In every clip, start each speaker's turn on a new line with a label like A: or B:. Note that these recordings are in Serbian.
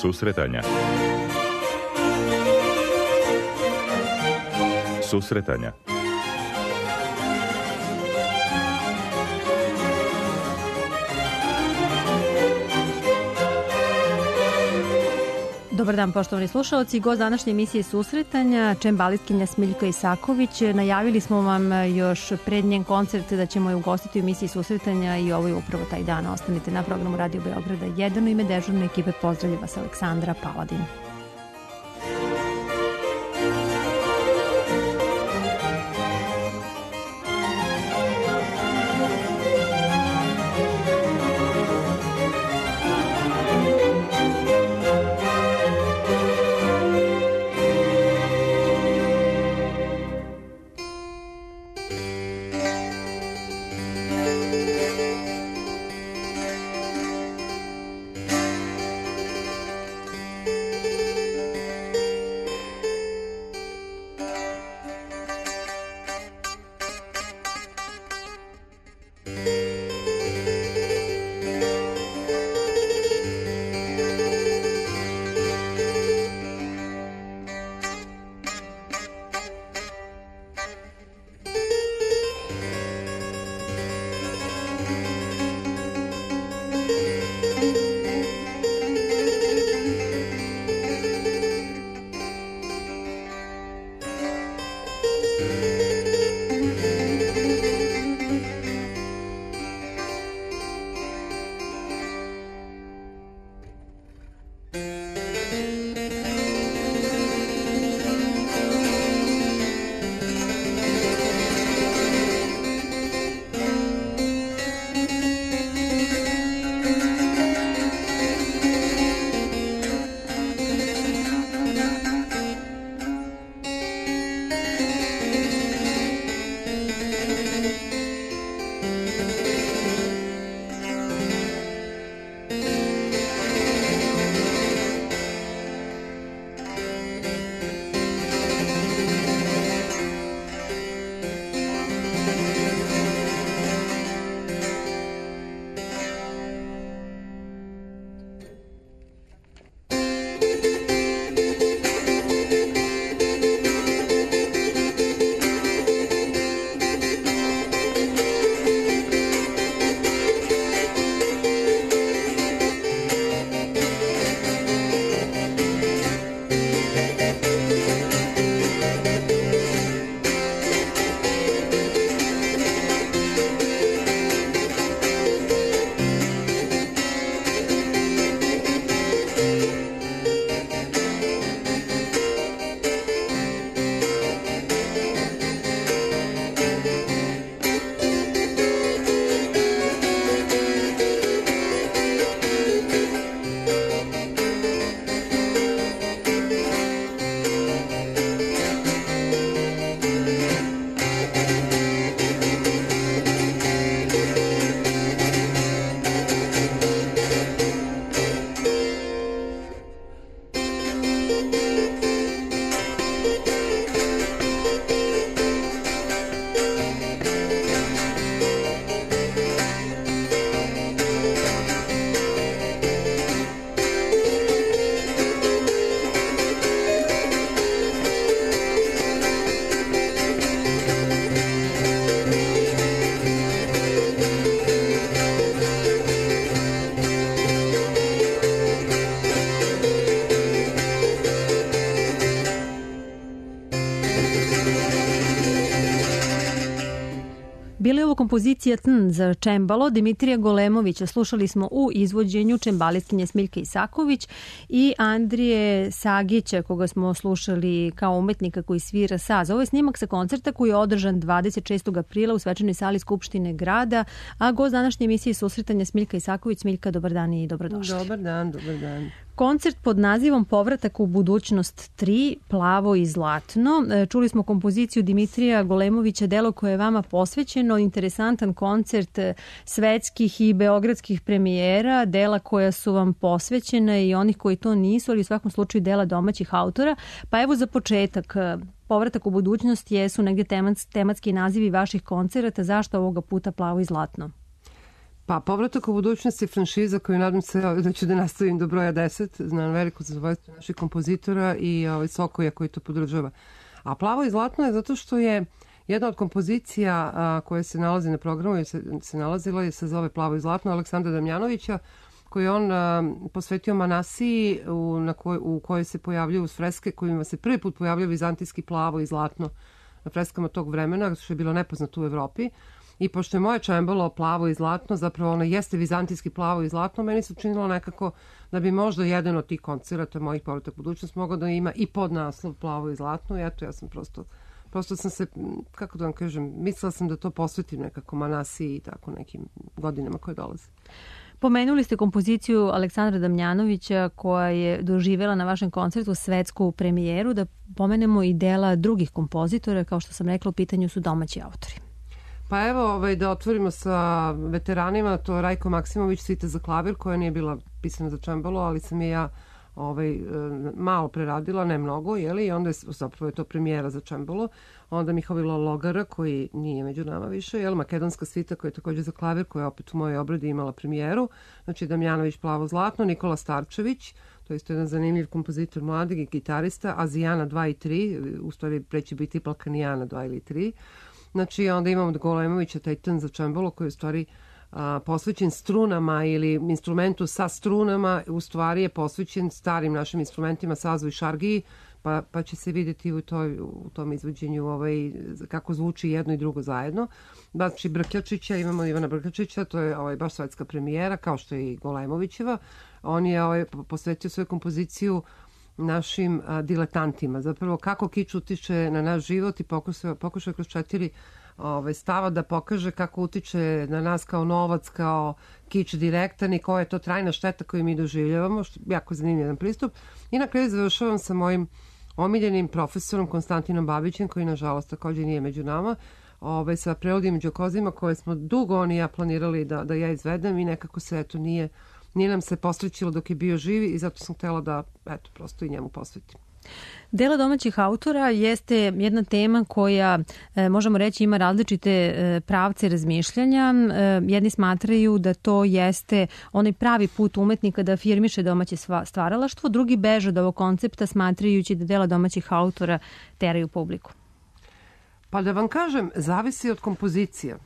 A: Susretanja. Susretanja.
B: Dobar dan, poštovani slušalci. Gost današnje emisije Susretanja, čembalistkinja Smiljka Isaković. Najavili smo vam još pred njen koncert da ćemo je ugostiti u emisiji Susretanja i ovo je upravo taj dan. Ostanite na programu Radio Beograda 1. U ime dežurne ekipe pozdravlja vas Aleksandra Paladin. Bila je ovo kompozicija Tn za čembalo Dimitrija Golemovića. Slušali smo u izvođenju čembalistkinje Smiljke Isaković i Andrije Sagića, koga smo slušali kao umetnika koji svira saz. Ovo je snimak sa koncerta koji je održan 26. aprila u svečanoj sali Skupštine grada, a gost današnje emisije Susretanja Smiljka Isaković. Smiljka, dobar dan i dobrodošli.
C: Dobar dan, dobar dan.
B: Koncert pod nazivom Povratak u budućnost 3, plavo i zlatno. Čuli smo kompoziciju Dimitrija Golemovića, delo koje je vama posvećeno, interesantan koncert svetskih i beogradskih premijera, dela koja su vam posvećena i onih koji to nisu, ali u svakom slučaju dela domaćih autora. Pa evo za početak, Povratak u budućnost jesu negdje tematski nazivi vaših koncerata. Zašto ovoga puta plavo i zlatno?
A: Pa Povratak u budućnosti je franšiza koju nadam se da ću da nastavim do broja 10. Znam veliko zadovoljstvo naših kompozitora i Sokoja koji to podržava. A Plavo i zlatno je zato što je jedna od kompozicija koja se nalazi na programu i se nalazila i se zove Plavo i zlatno Aleksandra Damjanovića, koji on posvetio Manasiji u kojoj se pojavljuju uz freske kojima se prvi put pojavljaju vizantijski plavo i zlatno na freskama tog vremena, što je bilo nepoznato u Evropi. I pošto je moje čembalo plavo i zlatno, zapravo ono jeste vizantijski plavo i zlatno, meni se učinilo nekako da bi možda jedan od tih koncerata mojih Povratak budućnost mogao da ima i podnaslov plavo i zlatno. I eto, ja sam prosto sam se, kako da vam kažem, mislila sam da to posvetim nekako Manasiji i tako nekim godinama koje dolaze.
B: Pomenuli ste kompoziciju Aleksandra Damjanovića koja je doživjela na vašem koncertu svetsku premijeru. Da pomenemo i dela drugih kompozitora, kao što sam rekla, u pitanju su domaći autori.
A: Pa evo, da otvorimo sa veteranima, to Rajko Maksimović, Svita za klavir, koja nije bila pisana za čembalo, ali sam je ja malo preradila, ne mnogo, i onda je zapravo to premijera za čembalo. Onda Mihovilo Logara, koji nije među nama više, Makedonska svita, koja je također za klavir, koja je opet u mojoj obradi imala premijeru. Znači Damjanović Plavo zlatno, Nikola Starčević, to je isto jedan zanimljiv kompozitor mladih i gitarista, Azijana 2 i 3, u stvari preći biti Balkanijana 2 ili 3. Znači onda imamo Golemovića, taj tn za čembalo, koji je u stvari posvećen strunama ili instrumentu sa strunama, u stvari je posvećen starim našim instrumentima, sazu i šargiji, pa će se vidjeti u tom izvođenju kako zvuči jedno i drugo zajedno. Znači Brkljačića, imamo Ivana Brkljačića, to je baš svetska premijera, kao što je i Golemovićeva. On je posvetio svoju kompoziciju našim diletantima. Zapravo kako kič utiče na naš život i pokušao kroz 4 stava da pokaže kako utiče na nas kao novac, kao kič direktan i koja je to trajna šteta koju mi doživljavamo, što je jako zanimljivan pristup. I na kraju završavam sa mojim omiljenim profesorom Konstantinom Babićem, koji nažalost također nije među nama, sa Preludijim Đokozima koje smo dugo on i ja planirali da ja izvedem i nekako se nije nam se posrećilo dok je bio živi i zato sam htjela da prosto i njemu posvetim.
B: Delo domaćih autora jeste jedna tema koja, možemo reći, ima različite pravce razmišljanja. Jedni smatraju da to jeste onaj pravi put umetnika da afirmiše domaće stvaralaštvo, drugi beže od ovog koncepta smatrajući da dela domaćih autora teraju publiku.
A: Pa da vam kažem, zavisi od kompozicija.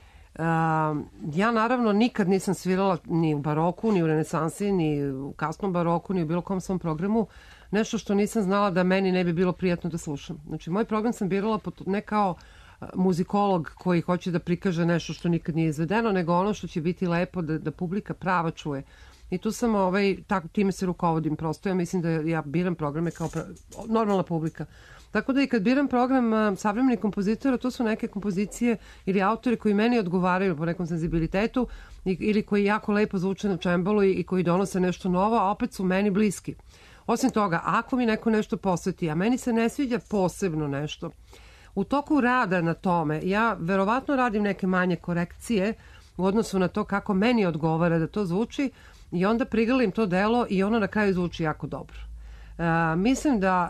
A: Ja naravno nikad nisam svirala ni u baroku, ni u renesansi, ni u kasnom baroku, ni u bilo kom svom programu nešto što nisam znala da meni ne bi bilo prijatno da slušam. Znači, moj program sam birala ne kao muzikolog koji hoće da prikaže nešto što nikad nije izvedeno, nego ono što će biti lepo da publika prava čuje. I tu sam, time se rukovodim prosto. Ja mislim da ja biram programe kao normalna publika. Tako da i kad biram program savremenih kompozitora, to su neke kompozicije ili autori koji meni odgovaraju po nekom senzibilitetu ili koji jako lepo zvuče na čembalu i koji donose nešto novo, a opet su meni bliski. Osim toga, ako mi neko nešto posveti, a meni se ne sviđa posebno nešto, u toku rada na tome, ja verovatno radim neke manje korekcije u odnosu na to kako meni odgovara da to zvuči i onda prigrlim to delo i ono na kraju zvuči jako dobro. Mislim da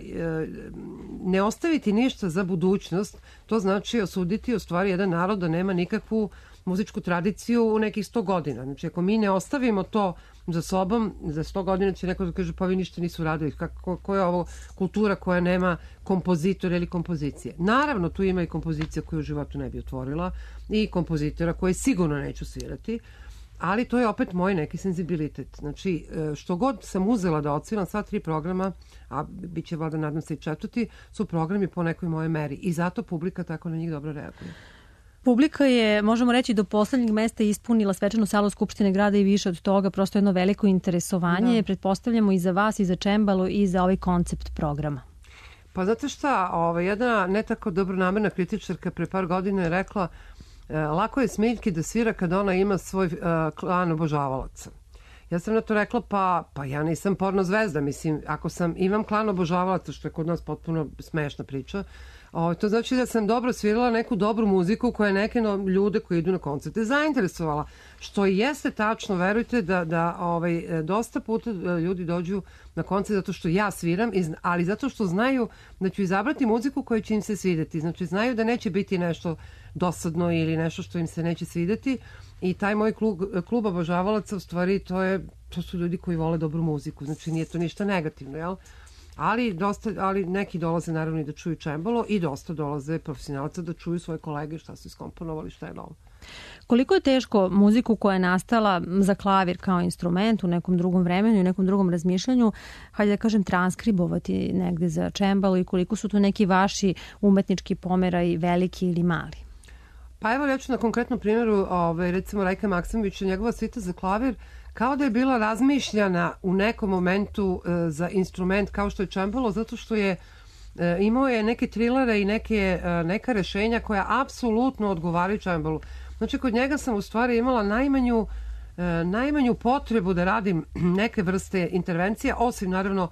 A: ne ostaviti ništa za budućnost, to znači osuditi u stvari jedan narod da nema nikakvu muzičku tradiciju u nekih 100 godina. Znači, ako mi ne ostavimo to za sobom, za 100 godina će neko da kaže pa vi ništa nisu radili. Koja je ovo kultura koja nema kompozitora ili kompozicije? Naravno, tu ima i kompozicija koju u životu ne bi otvorila i kompozitora koje sigurno neću svirati, ali to je opet moj neki senzibilitet. Znači, što god sam uzela da odsviram, sva 3 programa, a bit će valjda nadam se i 4, su programi po nekoj moje meri i zato publika tako na njih dobro reaguje.
B: Publika je, možemo reći, do poslednjeg mesta ispunila svečanu salu Skupštine grada i više od toga, prosto jedno veliko interesovanje, pretpostavljamo i za vas i za čembalo i za ovaj koncept programa.
A: Pa znate šta, jedna ne tako dobronamerna kritičarka pre par godina je rekla lako je Smiljki da svira kada ona ima svoj klan obožavalaca. Ja sam na to rekla, pa ja nisam porno zvezda, mislim, ako imam klan obožavalaca, što je kod nas potpuno smešna priča, to znači da sam dobro svirala neku dobru muziku koja je neke ljude koji idu na koncerte zainteresovala. Što i jeste tačno, verujte da dosta puta ljudi dođu na koncert zato što ja sviram, ali zato što znaju da ću izabrati muziku koja će im se svidjeti. Znači znaju da neće biti nešto dosadno ili nešto što im se neće svideti. I taj moj klub obožavalaca, u stvari, to su ljudi koji vole dobru muziku. Znači, nije to ništa negativno, jel? Ali neki dolaze naravno i da čuju čembalo i dosta dolaze profesionalca da čuju svoje kolege šta su iskomponovali, šta je novo.
B: Koliko je teško muziku koja je nastala za klavir kao instrument u nekom drugom vremenu i nekom drugom razmišljanju, hajde da kažem, transkribovati negde za čembalo i koliko su tu neki vaši umetnički pomeraji veliki ili mali?
A: Pa evo, ja ću na konkretnom primjeru, recimo Rajka Maksimovića, njegova svita za klavir, kao da je bila razmišljana u nekom momentu za instrument kao što je čembalo, zato što je imao je neke trilere i neka rešenja koja apsolutno odgovaraju čembalu. Znači, kod njega sam u stvari imala najmanju potrebu da radim neke vrste intervencije, osim naravno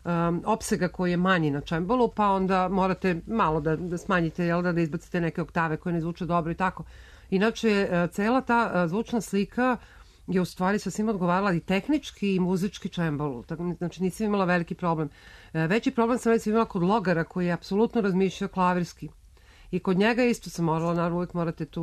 A: opsega koji je manji na čembalu, pa onda morate malo da smanjite, jel da izbacite neke oktave koje ne zvuče dobro i tako. Inače, cela ta zvučna slika je u stvari sasvim odgovarala i tehnički i muzički čembalu. Znači, nisam imala veliki problem. Veći problem sam recimo imala kod Logara, koji je apsolutno razmišljao klavirski. I kod njega isto sam morala, naravno uvijek morate tu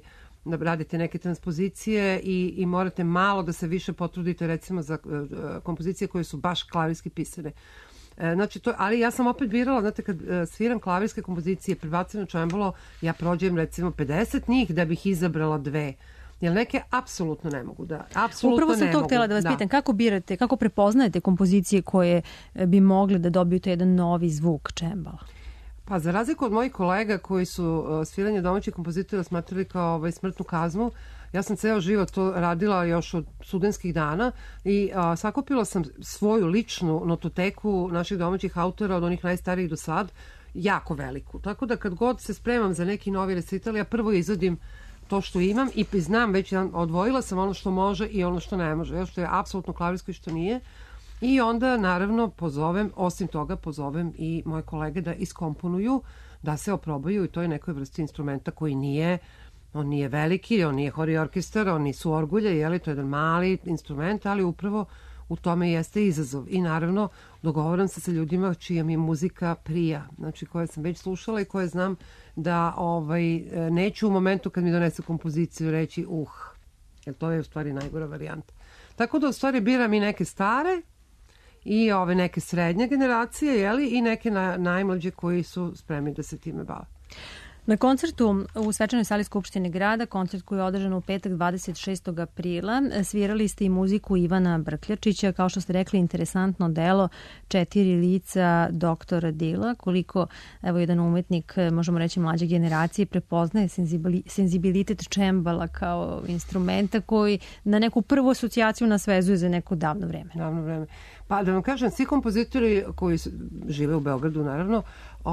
A: da radite neke transpozicije i morate malo da se više potrudite recimo za kompozicije koje su baš klavirski pisane. Znači, ali ja sam opet birala, znate, kad sviram klavirske kompozicije, prebacim na čembalo, ja prođem recimo 50 njih da bih izabrala 2. Jer neke apsolutno ne mogu da...
B: Upravo sam to htjela da vas pitam. Kako birate, kako prepoznajete kompozicije koje bi mogle da dobiju to jedan novi zvuk čembala?
A: Pa za razliku od mojih kolega koji su sviranje domaćih kompozitora smatrali kao smrtnu kaznu, ja sam ceo život to radila još od studentskih dana i sakupila sam svoju ličnu nototeku naših domaćih autora od onih najstarijih do sad, jako veliku. Tako da kad god se spremam za neki novi recital, ja prvo izvodim to što imam i znam već, odvojila sam ono što može i ono što ne može, što je apsolutno klavirsko i što nije. I onda naravno osim toga pozovem i moje kolege da iskomponuju, da se oprobaju i to je nekoj vrsti instrumenta koji on nije veliki, on nije hori orkestar, on nisu orgulje, to je jedan mali instrument, ali upravo u tome jeste izazov. I naravno dogovoram se sa ljudima čija mi muzika prija, znači koje sam već slušala i koje znam da neću u momentu kad mi donesu kompoziciju reći jer to je u stvari najgora varijanta. Tako da u stvari biram i neke stare i neke srednje generacije, i neke najmlađe koji su spremni da se time bave.
B: Na koncertu u Svečanoj sali Skupštine grada, koncert koji je održan u petak 26. aprila, svirali ste i muziku Ivana Brkljačića, kao što ste rekli, interesantno delo 4 lica doktora Dila, koliko jedan umetnik, možemo reći mlađe generacije, prepoznaje senzibilitet čembala kao instrumenta koji na neku prvu asocijaciju nas vezuje za neko davno vreme.
A: Davno vreme. Pa da vam kažem, svi kompozitori koji žive u Beogradu, naravno,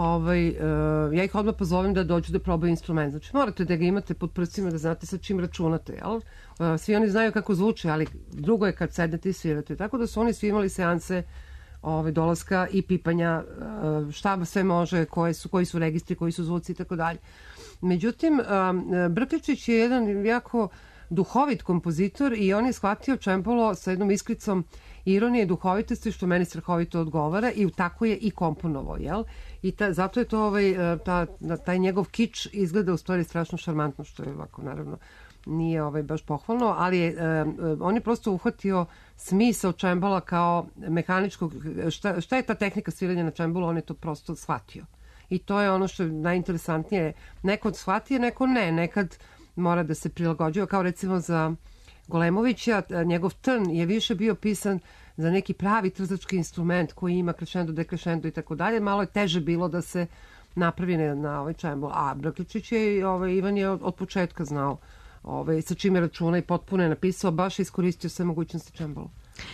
A: ja ih odmah pozovem da dođu da probaju instrument. Znači, morate da ga imate pod prstima, da znate sa čim računate, jel? Svi oni znaju kako zvuče, ali drugo je kad sednete i svirate. Tako da su oni svi imali seanse dolaska i pipanja, šta sve može, koji su registri, koji su zvuci i tako dalje. Međutim, Brkljačić je jedan jako duhovit kompozitor i on je shvatio čembalo sa jednom iskricom ironije i duhovitosti, što meni strahovito odgovara i tako je i komponovao, jel? I zato je to taj njegov kič izgleda u stvari strašno šarmantno, što je ovako, naravno, nije baš pohvalno, ali on je prosto uhvatio smisao čembala kao mehaničkog, šta je ta tehnika sviranja na čembalu, on je to prosto shvatio. I to je ono što je najinteresantnije. Neko shvatio, neko ne, nekad mora da se prilagođava, kao recimo za Golemovića, njegov trn je više bio pisan za neki pravi trzački instrument koji ima krešendo, dekrešendo i tako dalje. Malo je teže bilo da se napravi na ovaj čembalo. A Brkljačić Ivan je od početka znao sa čime računa i potpuno je napisao, baš iskoristio sve mogućnosti čembala.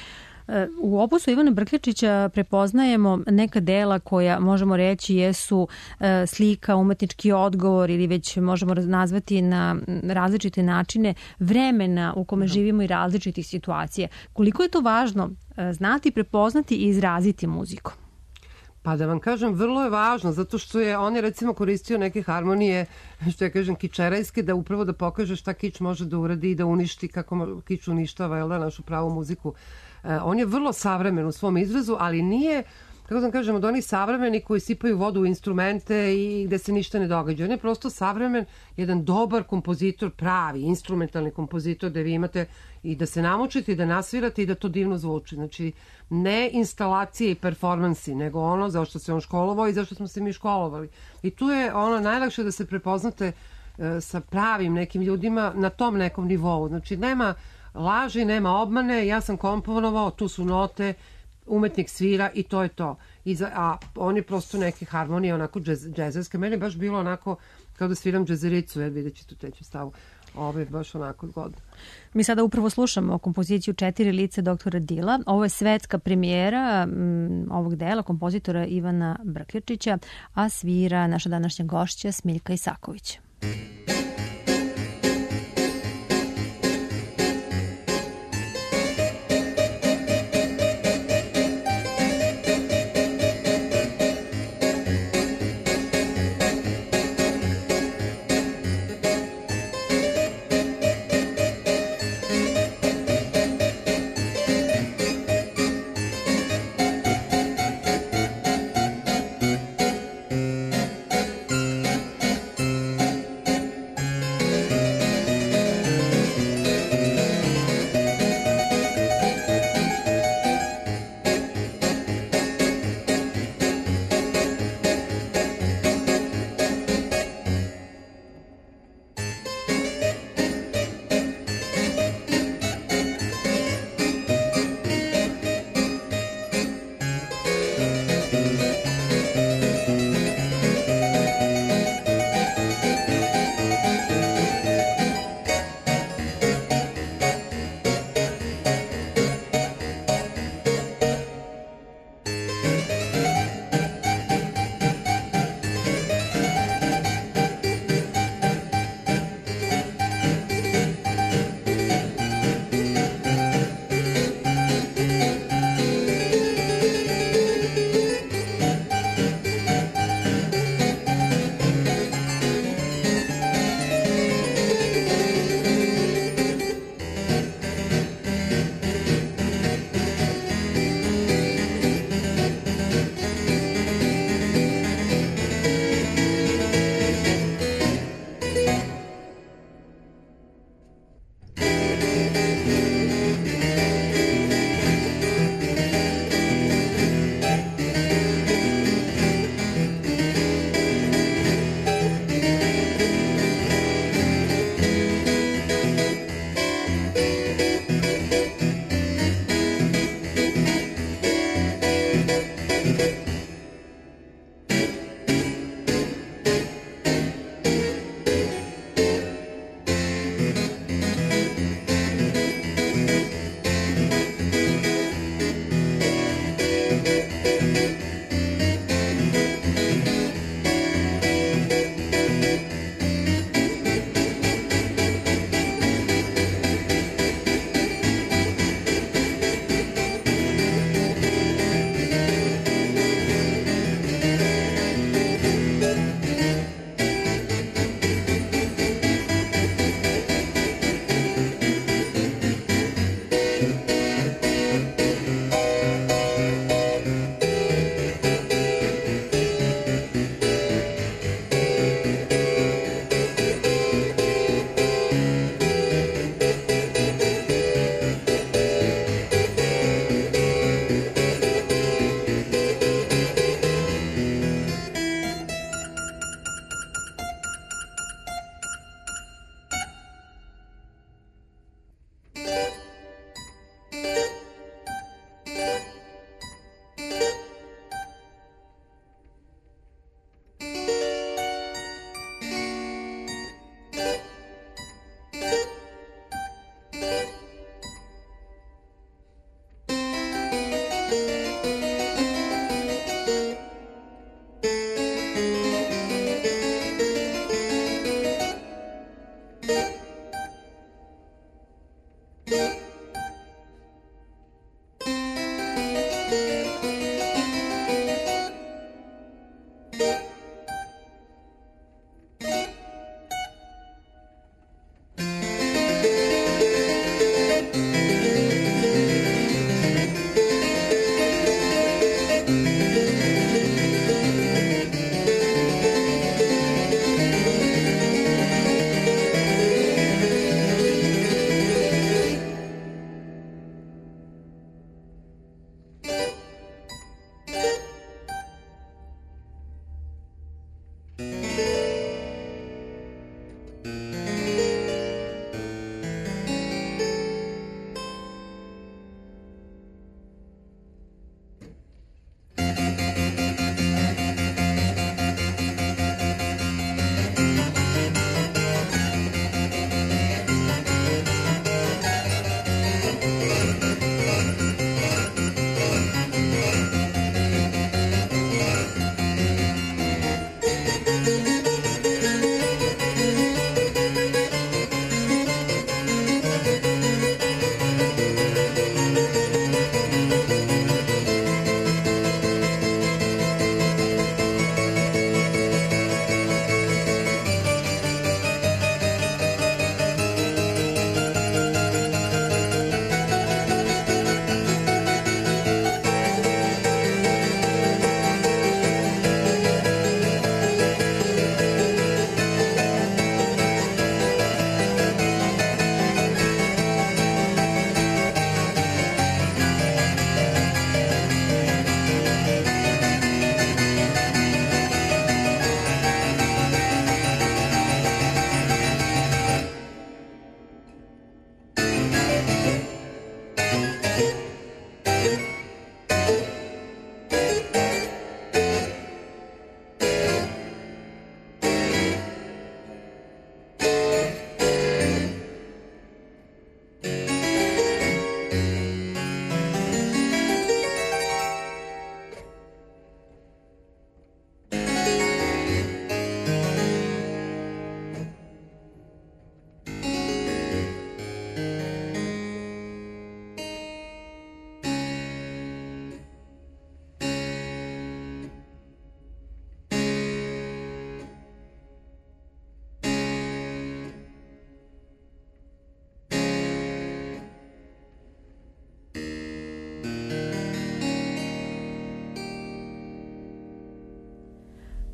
B: U opusu Ivana Brkljačića prepoznajemo neka dela koja, možemo reći, jesu slika, umetnički odgovor ili već možemo nazvati na različite načine vremena u kome živimo i različitih situacija. Koliko je to važno znati, prepoznati i izraziti muziku?
A: Pa da vam kažem, vrlo je važno, zato što on je recimo koristio neke harmonije, što ja kažem, kičerajske, da upravo da pokaže šta kič može da uradi i da uništi, kako kič uništava našu pravu muziku. On je vrlo savremen u svom izrazu, ali nije kako sam kažem, od onih savremeni koji sipaju vodu u instrumente i gde se ništa ne događa. On je prosto savremen, jedan dobar kompozitor, pravi, instrumentalni kompozitor, gde vi imate i da se namučite i da nasvirate i da to divno zvuči. Znači, ne instalacije i performansi, nego ono za što se on školovao i za što smo se mi školovali. I tu je ono najlakše da se prepoznate sa pravim nekim ljudima na tom nekom nivou. Znači, nema laži, nema obmane, ja sam komponovao, tu su note, umetnik svira i to je to. A on je prosto neke harmonije, onako džezerske. Meni je baš bilo onako kao da sviram džezericu, jer vidjet ću tu treću stavu. Ovo je baš onako zgodno.
B: Mi sada upravo slušamo kompoziciju Četiri lice doktora Dila. Ovo je svetska premijera ovog dela kompozitora Ivana Brkljačića, a svira naša današnja gošća Smiljka Isaković.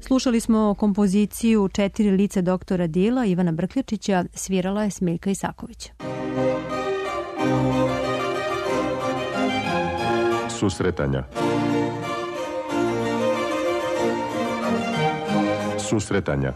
B: Slušali smo kompoziciju Četiri lice doktora Dila Ivana Brkljačića, svirala je Smiljka Isaković.
C: Susretanja. Susretanja.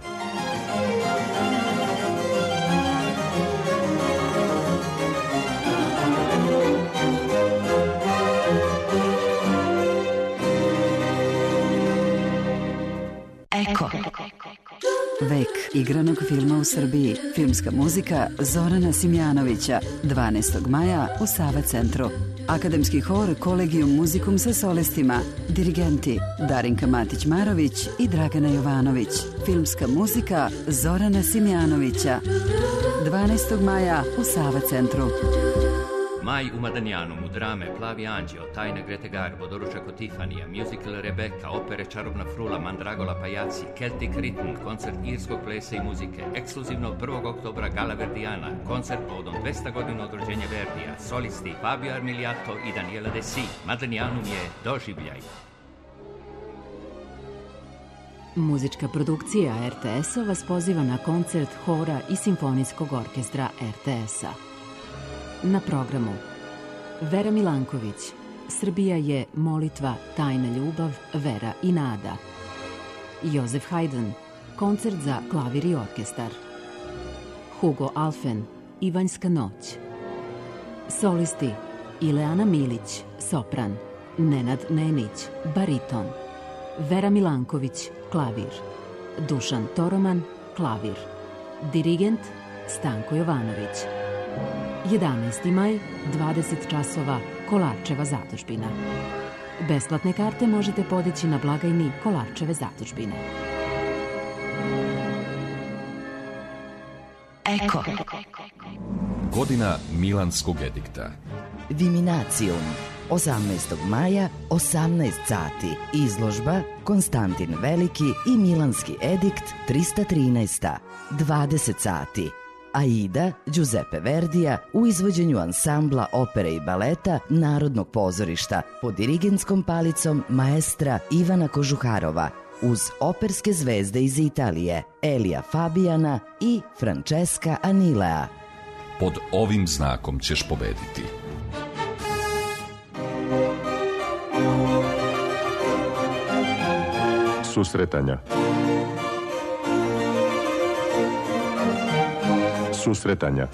D: Eko. Vek igranog filma u Srbiji. Filmska muzika Zorana Simjanovića. 12. maja u Sava centru. Akademski hor Kolegium Musicum sa solistima. Dirigenti Darinka Matić-Marović i Dragana Jovanović. Filmska muzika Zorana Simjanovića. 12. maja u Sava centru.
E: Maj u Madanjanu, drame Plavi anđeo, Tajna Grete Garbo, Doručak od Tifanija, musical Rebeka, opere Čarobna frula, Mandragola Pajaci, Celtic Rhythm, koncert irskog plesa i muzike, ekskluzivno 1. oktobra Gala Verdijana, koncert povodom 200 godina od rođenja Verdija, solisti Fabio Armiliato i Daniela Desi. Madanjanum je doživljaj.
F: Muzička produkcija RTS-a vas poziva na koncert hora i simfonijskog orkestra RTS-a. Na programu Vera Milanković, Srbija je molitva, tajna ljubav, vera i nada. Josef Haydn, koncert za klavir i orkestar. Hugo Alfen, Ivanjska noć. Solisti Ileana Milić, sopran. Nenad Nenić, bariton. Vera Milanković, klavir. Dušan Toroman, klavir. Dirigent Stanko Jovanović. 11. maj, 20 časova, Kolarčeva zadužbina. Besplatne karte možete podići na blagajni Kolarčeve zadužbine.
D: Eko.
G: Godina Milanskog edikta.
H: Viminacijum. 18. maja, 18 sati. Izložba Konstantin Veliki i Milanski edikt 313. 20 sati. Aida Giuseppe Verdija u izvođenju ansambla opere i baleta Narodnog pozorišta pod dirigentskom palicom maestra Ivana Kožuharova uz operske zvezde iz Italije Elija Fabiana i Francesca Anilea.
G: Pod ovim znakom ćeš pobediti.
C: Susretanja. Susretanja.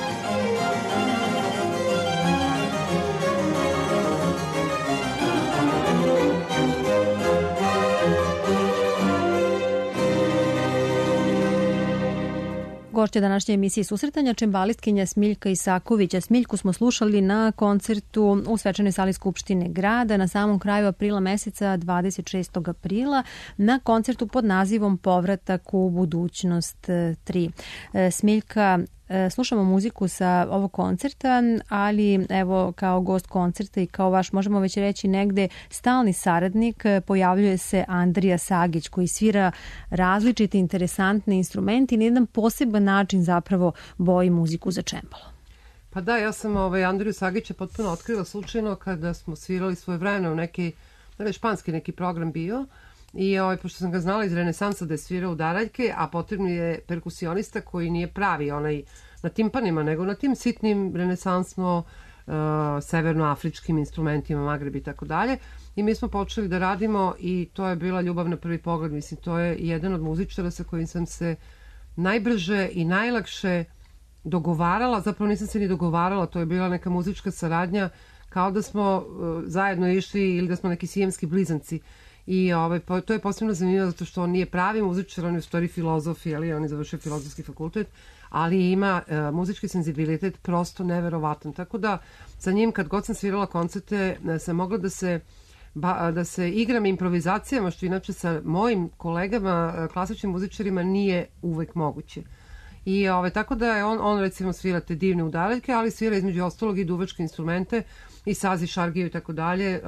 B: Gošća današnje emisije Susretanja, čembalistkinja Smiljka Isakovića. Smiljku smo slušali na koncertu u Svečanoj sali Skupštine grada na samom kraju aprila meseca, 26. aprila, na koncertu pod nazivom Povratak u budućnost 3. Smiljka, slušamo muziku sa ovog koncerta, ali evo kao gost koncerta i kao vaš, možemo već reći negde, stalni saradnik, pojavljuje se Andrija Sagić koji svira različite interesantne instrumenti i na jedan poseban način zapravo boji muziku za čembalo.
A: Pa da, ja sam Andriju Sagića potpuno otkrila slučajno kada smo svirali svoje vremena u neki, španski neki program bio. I pošto sam ga znala iz renesansa da je svirao u daraljke, a potrebno je perkusionista koji nije pravi onaj na timpanima, nego na tim sitnim renesansno severnoafričkim instrumentima, Magreb i tako dalje. I mi smo počeli da radimo i to je bila ljubav na prvi pogled. Mislim, to je jedan od muzičara sa kojim sam se najbrže i najlakše dogovarala. Zapravo nisam se ni dogovarala, to je bila neka muzička saradnja, kao da smo zajedno išli ili da smo neki sijemski blizanci. I to je posebno zanimljivo zato što on nije pravi muzičar, on je u stvari filozof, on je završio filozofski fakultet, ali ima muzički senzibilitet prosto neverovatan. Tako da sa njim kad god sam svirala koncerte sam mogla da se igram improvizacijama, što inače sa mojim kolegama, klasičnim muzičarima, nije uvek moguće. I tako da je on recimo svira te divne udaraljke, ali svira između ostalog i duvačke instrumente i sazi, šargiju i tako dalje.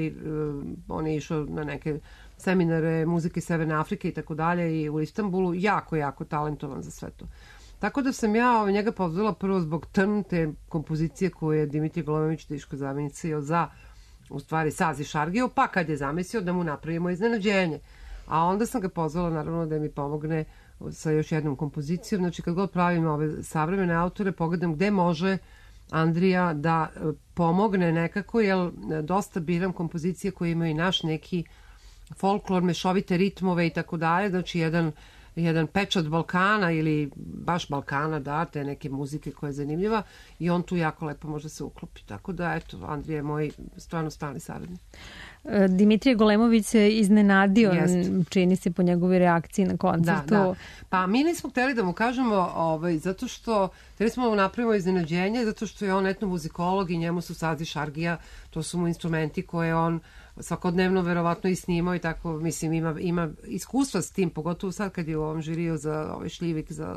A: On je išao na neke seminare muzike Severne Afrike i tako dalje i u Istanbulu, jako, jako talentovan za sve to. Tako da sam ja njega pozvala prvo zbog te kompozicije koju je Dimitrij Golemović teško zamislio za, u stvari, sazi, šargiju, pa kad je zamislio da mu napravimo iznenađenje. A onda sam ga pozvala naravno da mi pomogne sa još jednom kompozicijom. Znači kad god pravim ove savremene autore, pogledam gde može Andrija da pomogne nekako, jer dosta biram kompozicije koje imaju i naš neki folklor, mešovite ritmove i tako dalje, znači jedan pečat Balkana ili baš Balkana, da, te neke muzike koja je zanimljiva i on tu jako lepo može se uklopi. Tako da, eto, Andrija je moj stvarno stalni saradnik.
B: Dimitrije Golemović se iznenadio, čini se po njegovoj reakciji na koncertu.
A: Da. Pa mi nismo hteli da mu kažemo, zato što hteli smo da mu napravimo iznenađenje, zato što je on etnomuzikolog i njemu su sazi šargija, to su mu instrumenti koje on svakodnevno verovatno i snimao i tako, mislim, ima iskustva s tim, pogotovo sad kad je u ovom žiriju za šljivik, za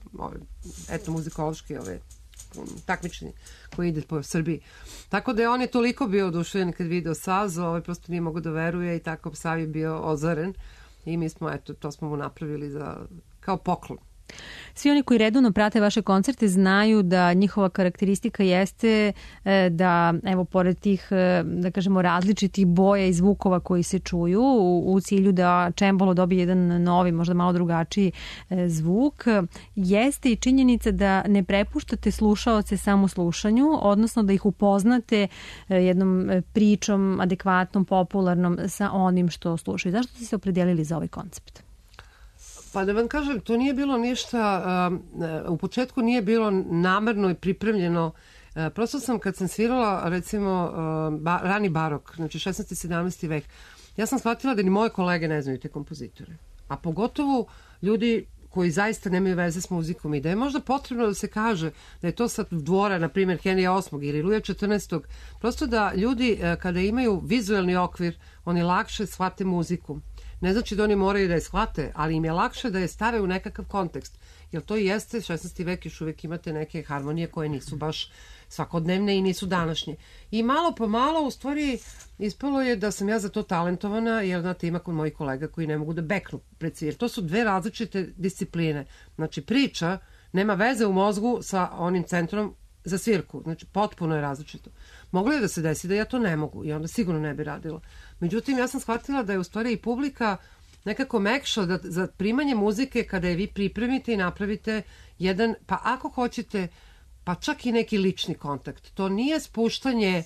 A: etnomuzikološki takmičenje koji ide po Srbiji. Tako da on je toliko bio oduševljen kad video saz, prosto nije mogo da veruje i tako Sav je bio ozaren i mi smo, eto, to smo mu napravili kao poklon.
B: Svi oni koji redovno prate vaše koncerte znaju da njihova karakteristika jeste da, evo, pored tih, da kažemo, različitih boja i zvukova koji se čuju u cilju da čembalo dobije jedan novi, možda malo drugačiji zvuk, jeste i činjenica da ne prepuštate slušaoce samo slušanju, odnosno da ih upoznate jednom pričom, adekvatnom, popularnom sa onim što slušaju. Zašto ste se opredelili za ovaj koncept?
A: Pa da vam kažem, to nije bilo ništa, u početku nije bilo namerno i pripremljeno. Prosto sam, kad sam svirala, recimo, rani barok, znači 16. 17. vek, ja sam shvatila da ni moje kolege ne znaju te kompozitore. A pogotovo ljudi koji zaista nemaju veze s muzikom i da je možda potrebno da se kaže da je to sad Dvora, na primjer, Henrija VIII ili Luja XIV. Prosto da ljudi, kada imaju vizuelni okvir, oni lakše shvate muziku. Ne znači da oni moraju da je shvate, ali im je lakše da je stave u nekakav kontekst. Jer to i jeste, 16. vek još uvijek imate neke harmonije koje nisu baš svakodnevne i nisu današnje. I malo po malo, u stvari, ispalo je da sam ja za to talentovana, jer, znate, ima kod mojih kolega koji ne mogu da beknu pred svir. To su dve različite discipline. Znači, priča nema veze u mozgu sa onim centrom za svirku. Znači, potpuno je različito. Moglo je da se desi da ja to ne mogu i onda sigurno ne bi radila. Međutim, ja sam shvatila da je u stvari i publika nekako mekša za primanje muzike kada je vi pripremite i napravite jedan, pa ako hoćete, pa čak i neki lični kontakt. To nije spuštanje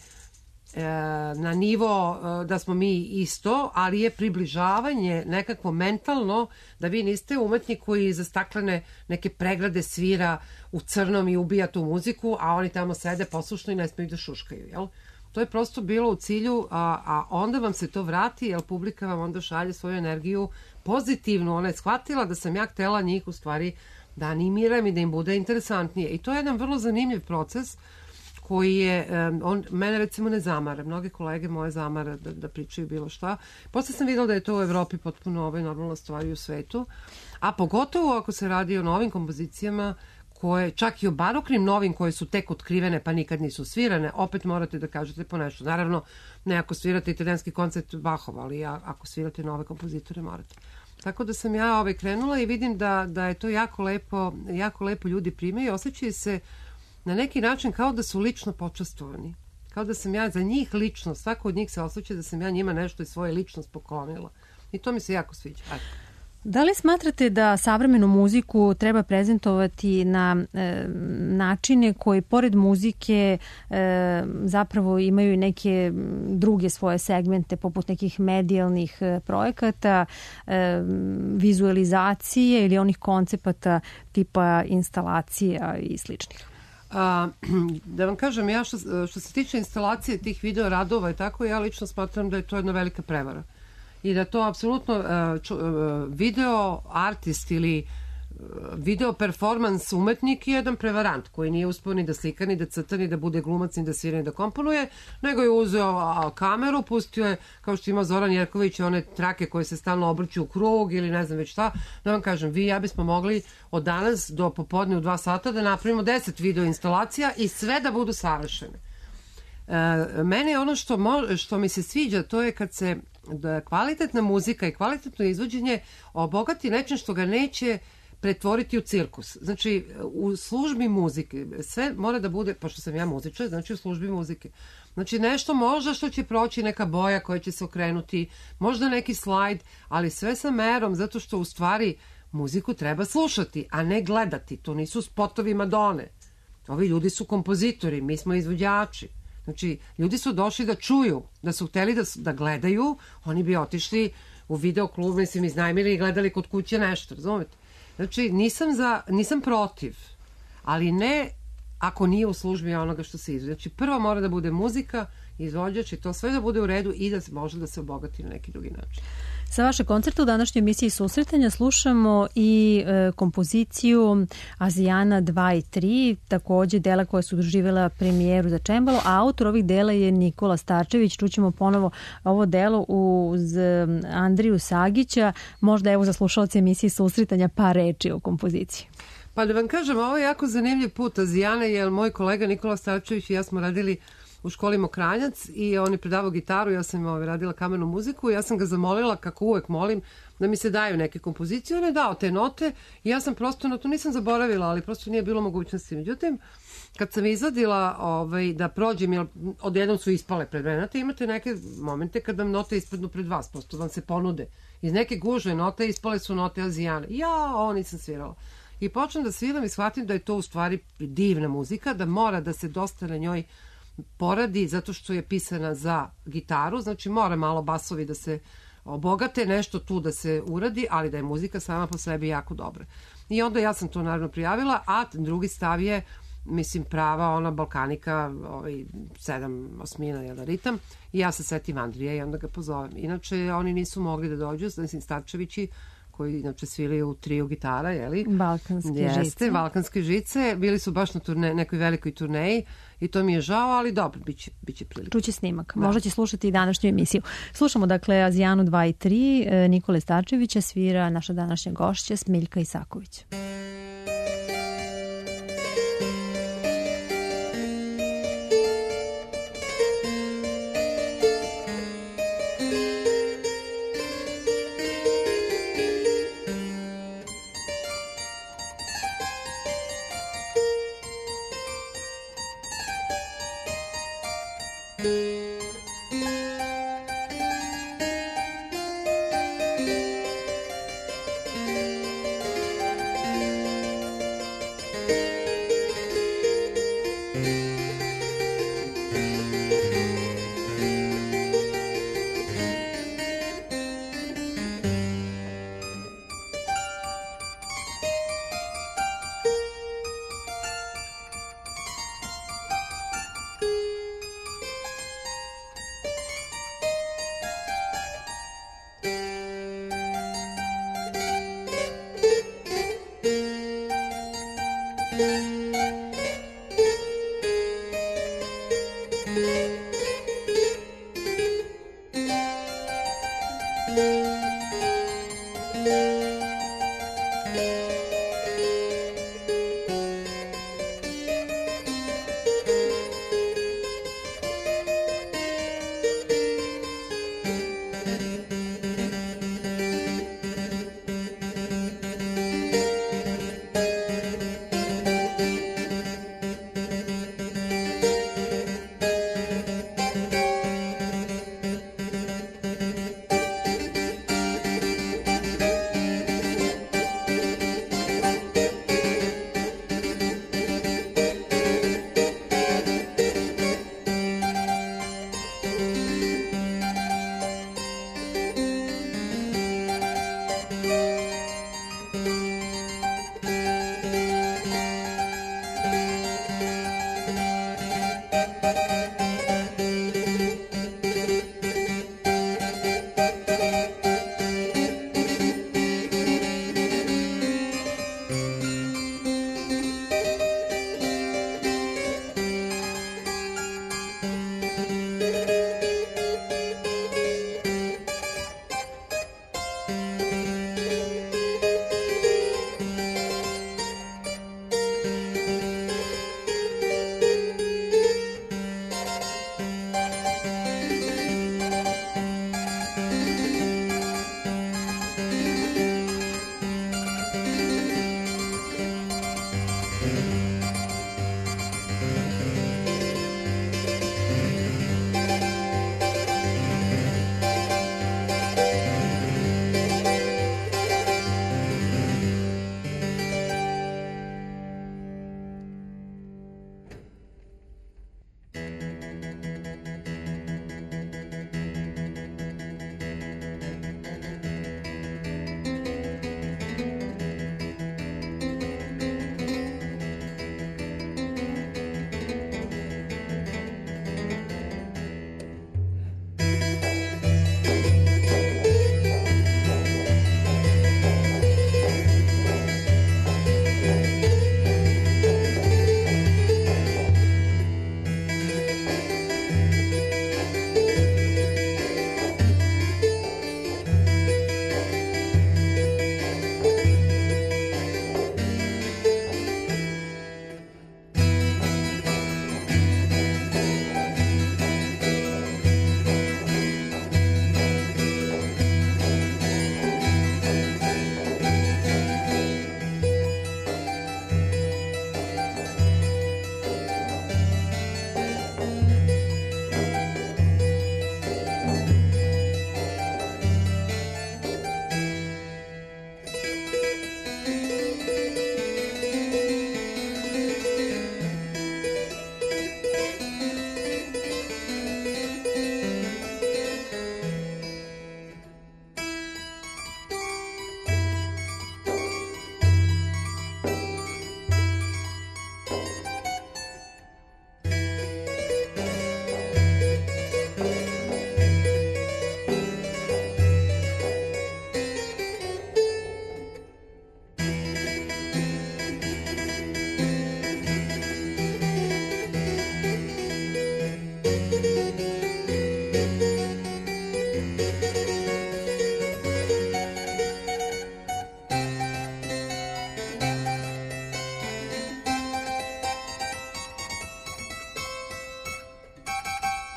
A: na nivo da smo mi isto, ali je približavanje nekako mentalno, da vi niste umetnik koji iza staklene neke pregrade svira u crnom i ubija tu muziku, a oni tamo sede poslušno i ne smiju da šuškaju, jel? To je prosto bilo u cilju, a onda vam se to vrati, jer publika vam onda šalje svoju energiju pozitivnu. Ona je shvatila da sam ja htela njih u stvari da animiram i da im bude interesantnije. I to je jedan vrlo zanimljiv proces koji je, mene recimo ne zamara, mnoge kolege moje zamara da pričaju bilo šta. Posle sam videla da je to u Evropi potpuno normalna stvar i u svetu, a pogotovo ako se radi o novim kompozicijama, koje, čak i o baroknim novim koje su tek otkrivene pa nikad nisu svirane, opet morate da kažete po nešto. Naravno, ne ako svirate italijanski koncert Bachova, ali ako svirate nove kompozitore morate. Tako da sam ja krenula i vidim da je to jako lepo ljudi primaju, osjećaju se na neki način kao da su lično počastovani. Kao da sam ja za njih lično, svako od njih se osjeća da sam ja njima nešto iz svoje ličnost poklonila. I to mi se jako sviđa.
B: Da li smatrate da savremenu muziku treba prezentovati na načine koji pored muzike zapravo imaju i neke druge svoje segmente poput nekih medijalnih projekata, vizualizacije ili onih koncepata tipa instalacija i sličnih?
A: Da vam kažem, ja što se tiče instalacije tih video radova i tako, ja lično smatram da je to jedna velika prevara. I da to apsolutno video artist ili video performans umetnik je jedan prevarant koji nije uspeo ni da slika, ni da crta, ni da bude glumac, ni da svira, ni da komponuje, nego je uzeo kameru, pustio je, kao što ima Zoran Jerković, one trake koje se stalno obrću u krug ili ne znam već šta. Da vam kažem, vi i ja bismo mogli od danas do popodne u 2 sata da napravimo 10 video instalacija i sve da budu savršene. Mene ono što mi se sviđa, to je kad se kvalitetna muzika i kvalitetno izvođenje obogati nečim što ga neće pretvoriti u cirkus. Znači, u službi muzike, sve mora da bude, pošto sam ja muzičar, znači u službi muzike. Znači, nešto možda što će proći, neka boja koja će se okrenuti, možda neki slajd, ali sve sa merom, zato što u stvari muziku treba slušati, a ne gledati. To nisu spotovi Madone. Ovi ljudi su kompozitori, mi smo izvođači. Znači, ljudi su došli da čuju, da su hteli da gledaju, oni bi otišli u videoklub, mislim, iznajmili i gledali kod kuće nešto, razumete? Znači, nisam protiv, ali ne ako nije u službi onoga što se izvodi. Znači, prvo mora da bude muzika, izvođač i to sve da bude u redu i da može da se obogati na neki drugi način.
B: Sa vašeg koncerta u današnjoj emisiji Susretanja slušamo i kompoziciju Azijana 2 i 3, takođe dela koja su doživjela premijeru za čembalo, a autor ovih dela je Nikola Starčević. Čućemo ponovo ovo delo uz Andriju Sagića. Možda evo za slušalce emisije Susretanja par reči o kompoziciji.
A: Pa da vam kažem, ovo je jako zanimljiv put Azijana, jer moj kolega Nikola Starčević i ja smo radili u školi Mokranjac i on je predavao gitaru, ja sam radila kamernu muziku i ja sam ga zamolila, kako uvek molim, da mi se daju neke kompozicije. On je dao te note i ja sam prosto, na to nisam zaboravila, ali prosto nije bilo mogućnosti. Međutim, kad sam izvadila da prođem, jer odjednom su ispale pred mene, znate, imate neke momente kad vam note ispadnu pred vas, prosto vam se ponude. Iz neke gužve note ispale su note Azijana. Ovo nisam svirala. I počnem da sviram i shvatim da je to u stvari divna muzika, da mora da se dosta na njoj poradi, zato što je pisana za gitaru, znači mora malo basovi da se obogate, nešto tu da se uradi, ali da je muzika sama po sebi jako dobra. I onda ja sam to naravno prijavila, a drugi stav je, mislim, prava ona Balkanika, 7/8 ritam, i ja se setim Andrija i onda ga pozovem. Inače, oni nisu mogli da dođu, znači Starčevići, koji inače sviraju u triju gitara, jeli?
B: Balkanske žice.
A: Balkanske žice. Bili su baš na nekoj velikoj turneji i to mi je žao, ali dobro, biće prilike.
B: Čuće snimak. Da. Možda će slušati i današnju emisiju. Slušamo, dakle, Azijanu 2 i 3, Nikole Starčevića, svira naša današnja gošća Smiljka Isaković.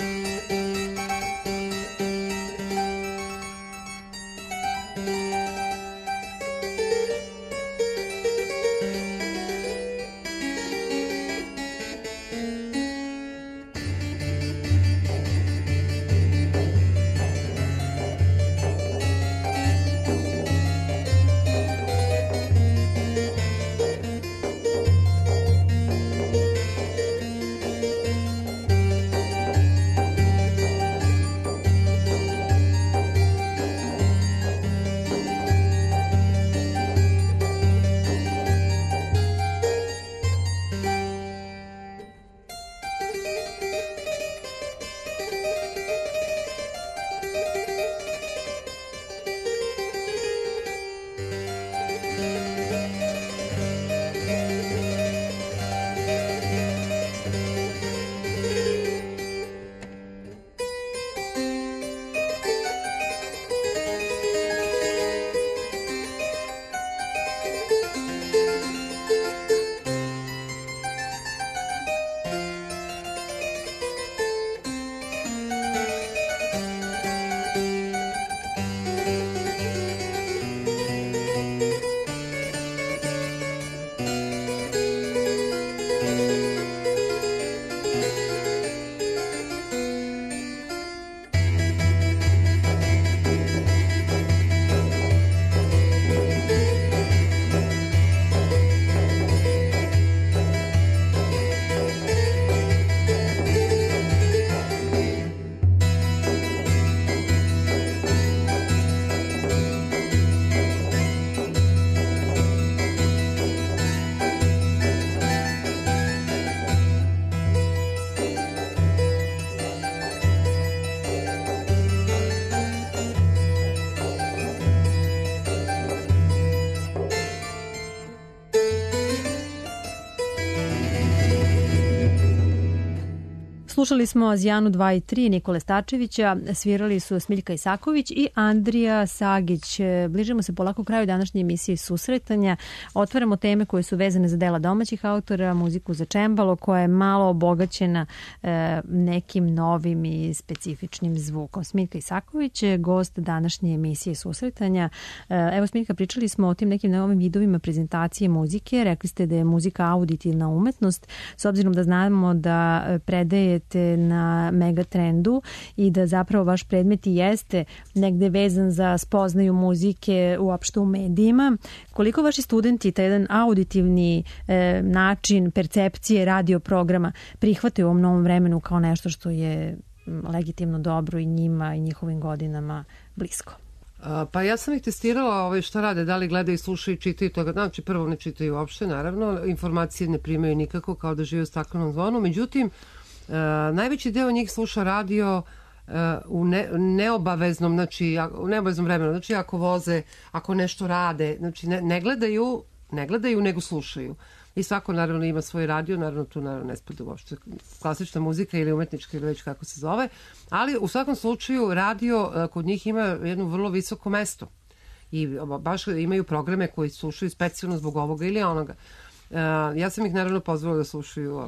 B: Slušali smo Azijanu 2 i 3 Nikole Stačevića, svirali su Smiljka Isaković i Andrija Sagić. Bližimo se polako kraju današnje emisije Susretanja. Otvaramo teme koje su vezane za dela domaćih autora, muziku za čembalo koja je malo obogaćena nekim novim i specifičnim zvukom. Smiljka Isaković je gost današnje emisije Susretanja. Evo Smiljka, pričali smo o tim nekim novim vidovima prezentacije muzike. Rekli ste da je muzika auditivna umetnost, s obzirom da znamo da predajete na Megatrendu i da zapravo vaš predmet i jeste negde vezan za spoznaju muzike uopšte u medijima. Koliko vaši studenti taj jedan auditivni način percepcije radio programa prihvataju u ovom novom vremenu kao nešto što je legitimno dobro i njima i njihovim godinama blisko?
A: Pa ja sam ih testirala šta rade, da li gledaju, slušaju, čitaju toga. Znači prvo ne čitaju uopšte, naravno, informacije ne primaju nikako, kao da žive u staklenom zvonu. Međutim, najveći deo njih sluša radio u neobaveznom, znači u neobaveznom vremenu, znači ako voze, ako nešto rade, znači ne gledaju, nego slušaju. I svako naravno ima svoj radio, naravno tu ne spada uopšte klasična muzika ili umetnička ili već kako se zove, ali u svakom slučaju radio kod njih ima jedno vrlo visoko mesto i baš imaju programe koji slušaju specijalno zbog ovoga ili onoga. Ja sam ih naravno pozvala da slušaju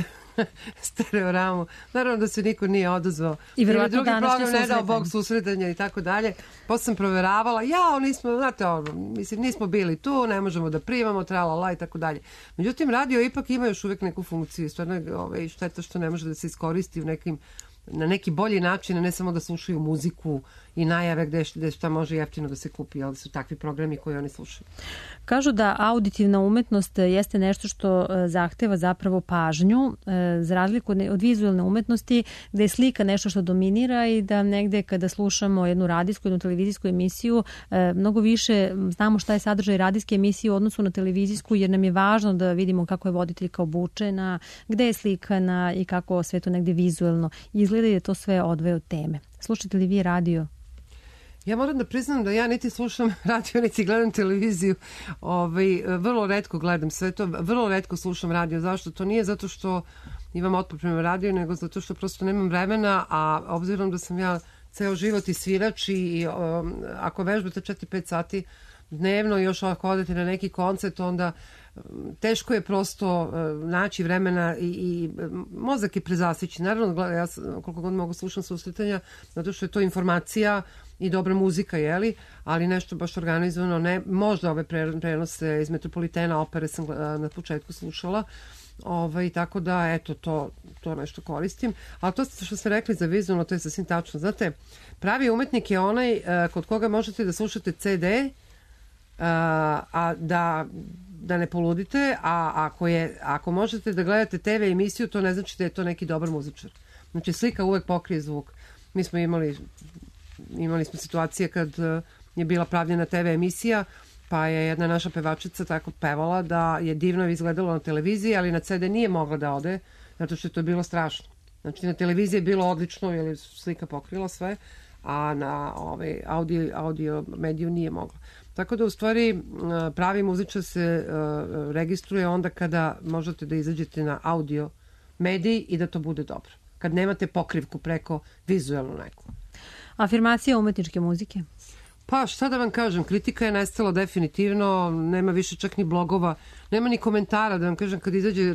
A: Stereoramu. Naravno da se niko nije odazvao.
B: I verovatno
A: drugi program
B: ne
A: dao Bog susretanja i tako dalje. Posle sam proveravala, nismo, znate, nismo bili tu, ne možemo da primamo, tralala i tako dalje. Međutim, radio ipak ima još uvek neku funkciju. Stvarno je šteta što ne može da se iskoristi na neki bolji način, a ne samo da slušaju muziku i najave gde šta može jeftino da se kupi, ali su takvi programi koji oni slušaju.
B: Kažu da auditivna umetnost jeste nešto što zahteva zapravo pažnju, za razliku od vizualne umetnosti gde je slika nešto što dominira i da negde kada slušamo jednu radijsku, jednu televizijsku emisiju, mnogo više znamo šta je sadržaj radijske emisije u odnosu na televizijsku, jer nam je važno da vidimo kako je voditeljka obučena, gde je slikana i kako sve to negde vizuelno izgleda i da to sve odvaja od teme. Slušate li vi radio?
A: Ja moram da priznam da ja niti slušam radio, niti gledam televiziju. Vrlo retko gledam sve to, vrlo retko slušam radio. Zašto? To nije zato što imam otpor prema radiju, nego zato što prosto nemam vremena, a obzirom da sam ja ceo život i svirač i ako vežbate 4-5 sati dnevno, još ako odete na neki koncert, onda teško je prosto naći vremena i mozak je prezasićen. Naravno, ja koliko god mogu slušam susretanja, zato što je to informacija i dobra muzika, jeli, ali nešto baš organizovano, ne, možda ove prenose iz Metropolitena opere sam na početku slušala, tako da, eto, to nešto koristim. Ali to što ste rekli za vizualno, to je sasvim tačno. Znate, pravi umetnik je onaj kod koga možete da slušate CD, a da ne poludite, a ako možete da gledate TV emisiju, to ne znači da je to neki dobar muzičar. Znači, slika uvek pokrije zvuk. Mi smo imali smo situacije kad je bila pravljena TV emisija, pa je jedna naša pevačica tako pevala da je divno izgledalo na televiziji, ali na CD nije mogla da ode, zato što je to bilo strašno. Znači, na televiziji je bilo odlično, jer je slika pokrila sve, a na audio mediju nije mogla. Tako da, u stvari, pravi muzičar se registruje onda kada možete da izađete na audio mediji i da to bude dobro. Kad nemate pokrivku preko vizualnu neku.
B: Afirmacija umetničke muzike?
A: Pa, šta da vam kažem, kritika je nestala definitivno, nema više čak ni blogova, nema ni komentara, da vam kažem, kad izađe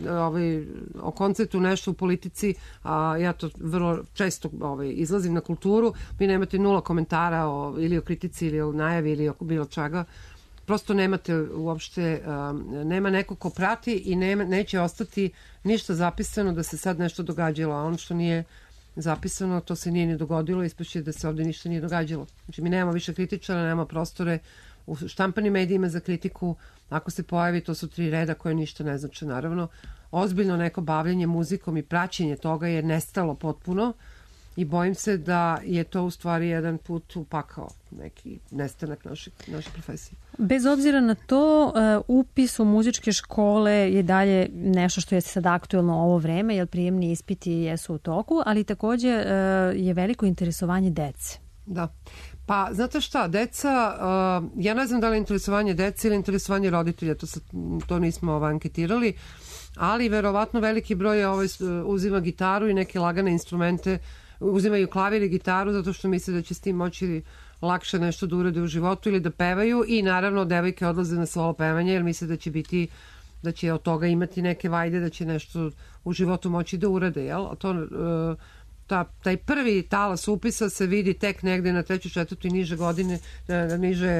A: o koncertu nešto u politici, a ja to vrlo često izlazim na kulturu, vi nemate 0 komentara ili o kritici ili o najavi ili o bilo čega, prosto nemate uopšte, nema neko ko prati i neće ostati ništa zapisano da se sad nešto događalo, a ono što nije zapisano, to se nije ni dogodilo, ispašće da se ovde ništa nije događalo. Znači, mi nemamo više kritičara, nemamo prostore u štampanim medijima za kritiku. Ako se pojavi, to su 3 reda koje ništa ne znači, naravno. Ozbiljno neko bavljenje muzikom i praćenje toga je nestalo potpuno i bojim se da je to u stvari jedan put u pakao, neki nestanak naše profesije.
B: Bez obzira na to, upis u muzičke škole je dalje nešto što je sad aktuelno ovo vreme, jer prijemni ispiti jesu u toku, ali takođe je veliko interesovanje dece.
A: Da. Pa, znate šta, deca, ja ne znam da li je interesovanje dece ili interesovanje roditelja, to nismo anketirali, ali verovatno veliki broj uzima gitaru i neke lagane instrumente, uzimaju klavir i gitaru zato što misle da će s tim moći lakše nešto da urade u životu ili da pevaju i naravno devojke odlaze na solo pevanje jer misle da će od toga imati neke vajde, da će nešto u životu moći da urade, jel? Taj prvi talas upisa se vidi tek negde na 3. 4. niže godine, na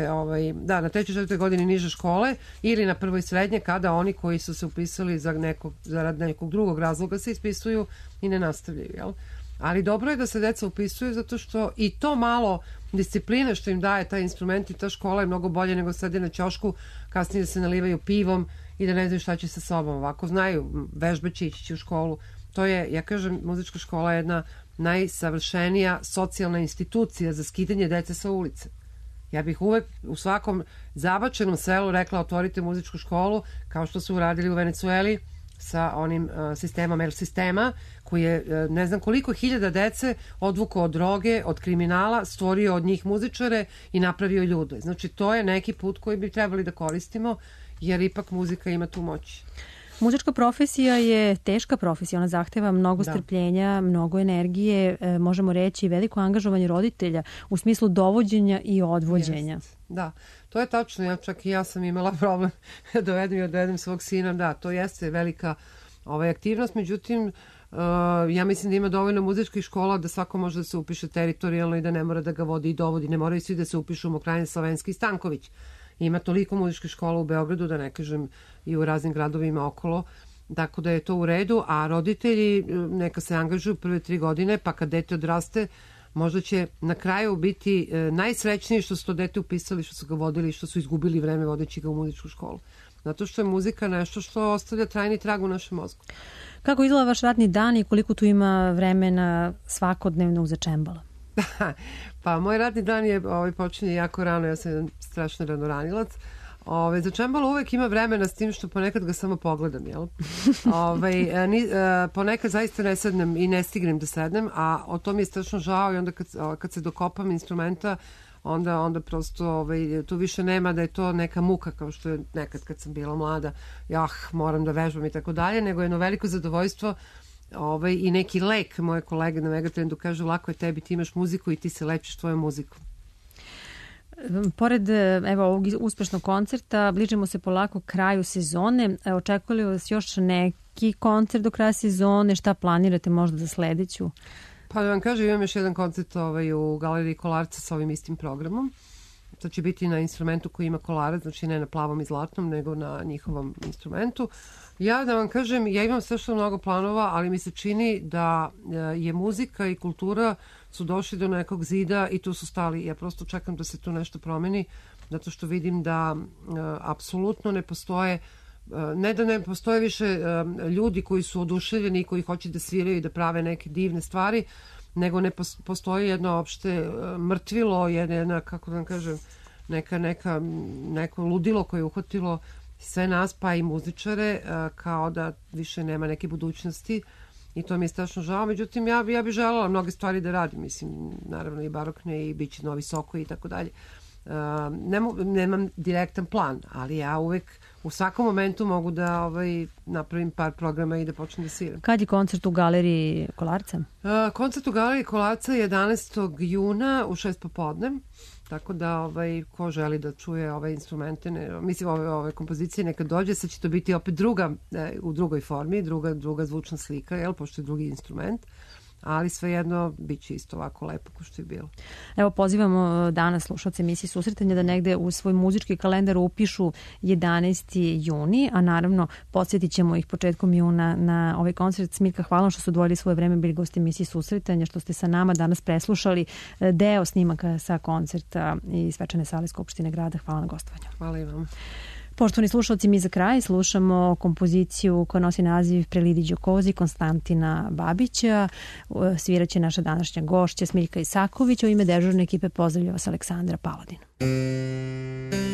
A: 3. 4. godini niže škole ili na 1. srednje, kada oni koji su se upisali zarad nekog drugog razloga se ispisuju i ne nastavljaju, jel? Ali dobro je da se deca upisuju zato što i to malo discipline što im daje taj instrument i ta škola je mnogo bolje nego sede na ćošku, kasnije da se nalivaju pivom i da ne znaju šta će sa sobom. Ovako znaju, vežbaće, ići će u školu. To je, ja kažem, muzička škola je jedna najsavršenija socijalna institucija za skidanje dece sa ulice. Ja bih uvek u svakom zabačenom selu rekla otvorite muzičku školu, kao što su uradili u Venecueli sa onim sistemom El Sistema, koji je ne znam koliko hiljada dece odvukao od droge, od kriminala, stvorio od njih muzičare i napravio ljude. Znači, to je neki put koji bi trebali da koristimo, jer ipak muzika ima tu moć.
B: Muzička profesija je teška profesija, ona zahteva mnogo strpljenja, mnogo energije, možemo reći veliko angažovanje roditelja u smislu dovođenja i odvođenja.
A: Da, to je tačno, čak i ja sam imala problem da dovedem svog sina, da, to jeste velika aktivnost, međutim, ja mislim da ima dovoljno muzičkih škola da svako može da se upiše teritorijalno i da ne mora da ga vodi i dovodi, ne moraju svi da se upišu u Mokrajin, Slavenski i Stanković. Ima toliko muzičkih škola u Beogradu, da ne kažem i u raznim gradovima okolo, tako da je to u redu, a roditelji neka se angažuju prve 3 godine, pa kad dete odraste, možda će na kraju biti najsrećniji što su to dete upisali, što su ga vodili, što su izgubili vreme vodeći ga u muzičku školu. Zato što je muzika nešto što ostavlja trajni trag u našem mozgu.
B: Kako izgleda vaš radni dan i koliko tu ima vremena svakodnevno uza čembala?
A: Pa moj radni dan počinje jako rano, ja sam strašno ranoranilac. Za čembalo uvek ima vremena s tim što ponekad ga samo pogledam, jel? Ponekad zaista ne sednem i ne stignem da sednem, a o tom je strašno žao i onda kad se dokopam instrumenta, onda prosto tu više nema da je to neka muka kao što je nekad kad sam bila mlada, moram da vežbam i tako dalje, nego jedno veliko zadovoljstvo i neki lek. Moje kolege na Megatrendu kažu lako je tebi, ti imaš muziku i ti se lečiš tvojom muzikom.
B: Pored ovog uspešnog koncerta, bližimo se polako kraju sezone. Očekuje li vas još neki koncert do kraja sezone? Šta planirate možda za sledeću?
A: Pa da vam kažem, imam još jedan koncert u Galeriji Kolarca sa ovim istim programom. To će biti na instrumentu koji ima Kolarac, znači ne na plavom i zlatnom, nego na njihovom instrumentu. Ja da vam kažem, ja imam sve što mnogo planova, ali mi se čini da je muzika i kultura su došli do nekog zida i tu su stali. Ja prosto čekam da se tu nešto promeni, zato što vidim da apsolutno ne postoje, ne da ne postoje više ljudi koji su oduševljeni i koji hoće da sviraju i da prave neke divne stvari, nego ne postoji jedno opšte mrtvilo, jedna, kako da vam kažem, neko ludilo koje je uhvatilo sve nas, pa i muzičare, kao da više nema neke budućnosti i to mi je strašno žao. Međutim, ja bih želela mnoge stvari da radim, mislim, naravno i barokne i bit će novi Soko i tako dalje. Nemam direktan plan, ali ja uvek u svakom momentu mogu da napravim par programa i da počnem da sviram.
B: Kad je koncert u Galeriji Kolarca?
A: Koncert u Galeriji Kolarca je 11. juna u 6 popodne, tako da ko želi da čuje ove instrumente, mislim ove kompozicije, neka dođe, sad će to biti opet u drugoj formi, druga zvučna slika, pošto je drugi instrument, ali svejedno bit će isto ovako lepo kao što je bilo.
B: Evo, pozivamo danas slušalce emisije Susretanja da negde u svoj muzički kalendar upišu 11. juni, a naravno podsjetit ćemo ih početkom juna na ovaj koncert. Smiljka, hvala što su odvojili svoje vreme, bili gosti emisije Susretanja, što ste sa nama danas preslušali deo snimaka sa koncerta i svečane sale Skupštine grada. Hvala na gostovanju.
A: Hvala i vam.
B: Poštovani slušalci, mi za kraj slušamo kompoziciju koja nosi naziv Prelidi Đokozi Konstantina Babića. Sviraće naša današnja gošća Smiljka Isaković. U ime dežurne ekipe pozdravlja vas Aleksandra Paladin.